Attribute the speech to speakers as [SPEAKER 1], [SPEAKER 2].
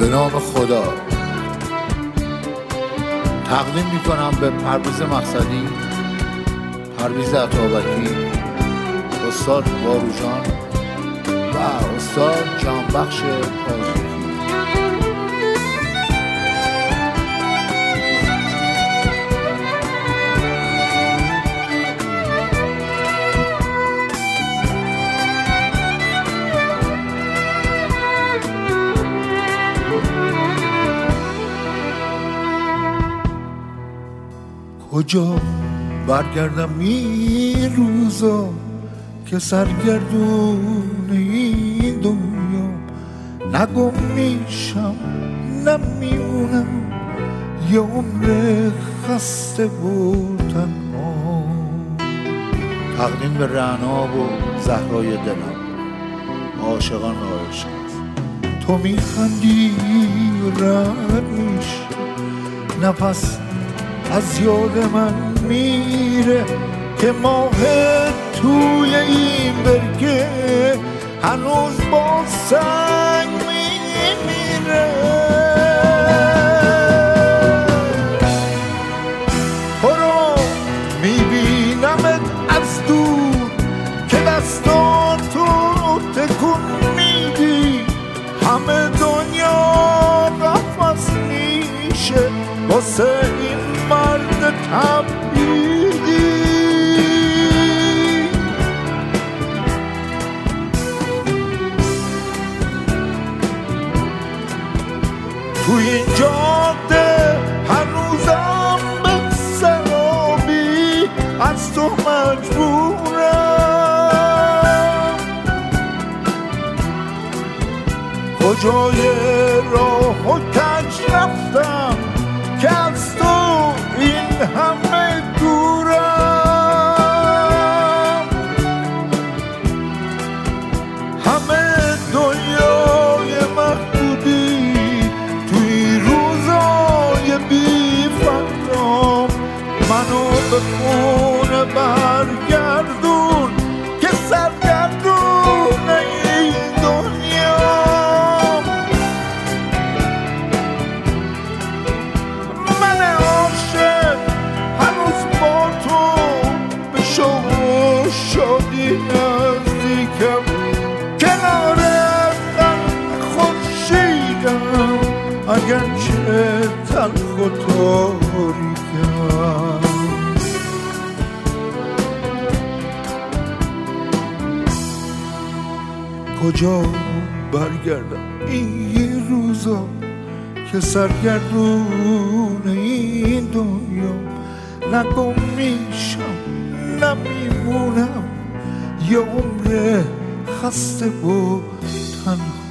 [SPEAKER 1] به نام خدا تقدیم میکنم به پرویز مقصدی، پرویز عطابکی، استاد باروجان و استاد جانبخش پازوکی. کجا برگردم این روزا که سرگردون این دنیا، نگم میشم نمیمونم یه عمر خسته و تنها. تقدیم به رعنا و زهرای دلم، عاشقان عاشق. تو میخندی رد میشه، نفس از یاد من میره که ماه توی این برگه هنوز با سنگ میمیره. تو رو میبینمت از دور که دستاتو تکون میدی، همه دنیا قفس میشه واسه این مرد تبعیدی. تو این جاده هنوزم به سرابی از تو مجبورم، کجای راه و کج رفتم که از تو این همه دورم. همه دنیای محدودی توی روزای بی فرام، منو به خونه برگردون که سرگردون این دنیا. شادی نزدیکم کنار خورشیدم، اگرچه تلخ و تاریکم. کجا برگردم این روزا که سرگردون این دنیا، نگم میشم نمیمونم یه عمر خسته و تنها.